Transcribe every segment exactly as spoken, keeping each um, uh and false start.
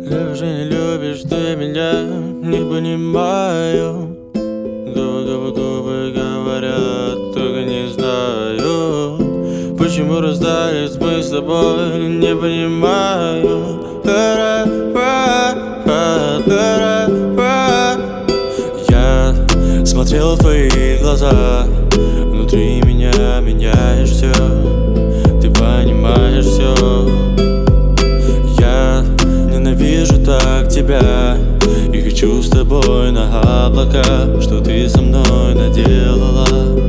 Любишь и не любишь ты меня, не понимаю. Губы, губы, губы говорят, только не знаю, почему расстались мы с тобой, не понимаю. Я смотрел в твои глаза, внутри меня меняешь все, ты понимаешь все. Я ненавижу так тебя и хочу с тобой на облака, что ты со мной наделала.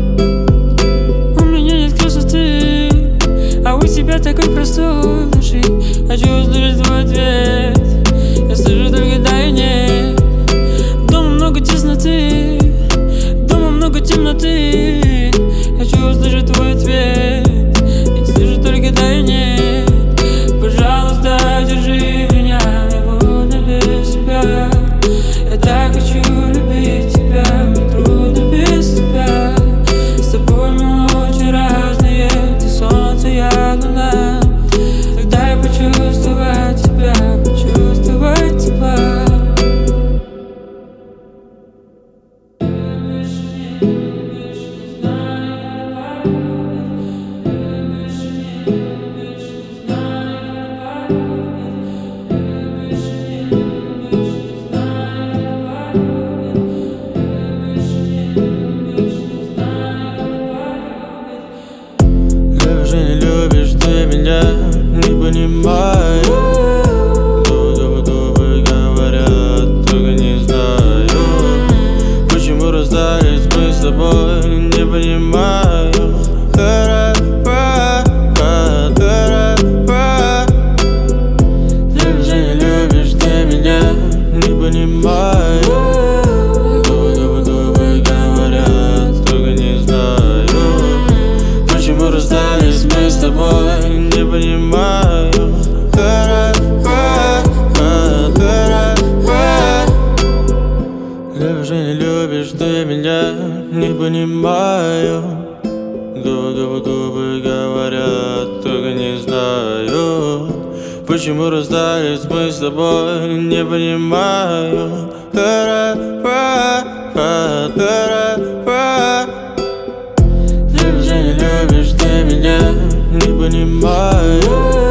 У меня нет красоты, а у тебя такой простой души. Хочу услышать твой ответ, я слышу только да и нет. Дома много тесноты, дома много темноты. Хочу услышать твой ответ, я слышу только да и нет. Пожалуйста, держи меня, я буду без тебя. Я так хочу любить тебя, мне трудно без тебя. С тобой мы очень разные, ты солнце, я луна. Тогда я почувствовать тебя, почувствовать тепла. Любишь и не любишь ты меня, не понимаю. Губы, губы говорят, только не знаю, почему расстались мы с тобой, не понимаю. Любишь и не любишь ты меня, не понимаю. Губы, губы, губы говорят, только не знаю, почему расстались мы с тобой, не понимаю. Любишь и не любишь ты меня, не понимаю. Губы, губы, губы говорят, только не знаю, почему расстались мы с тобой, не понимаю. Любишь и не любишь ты меня, не понимаю.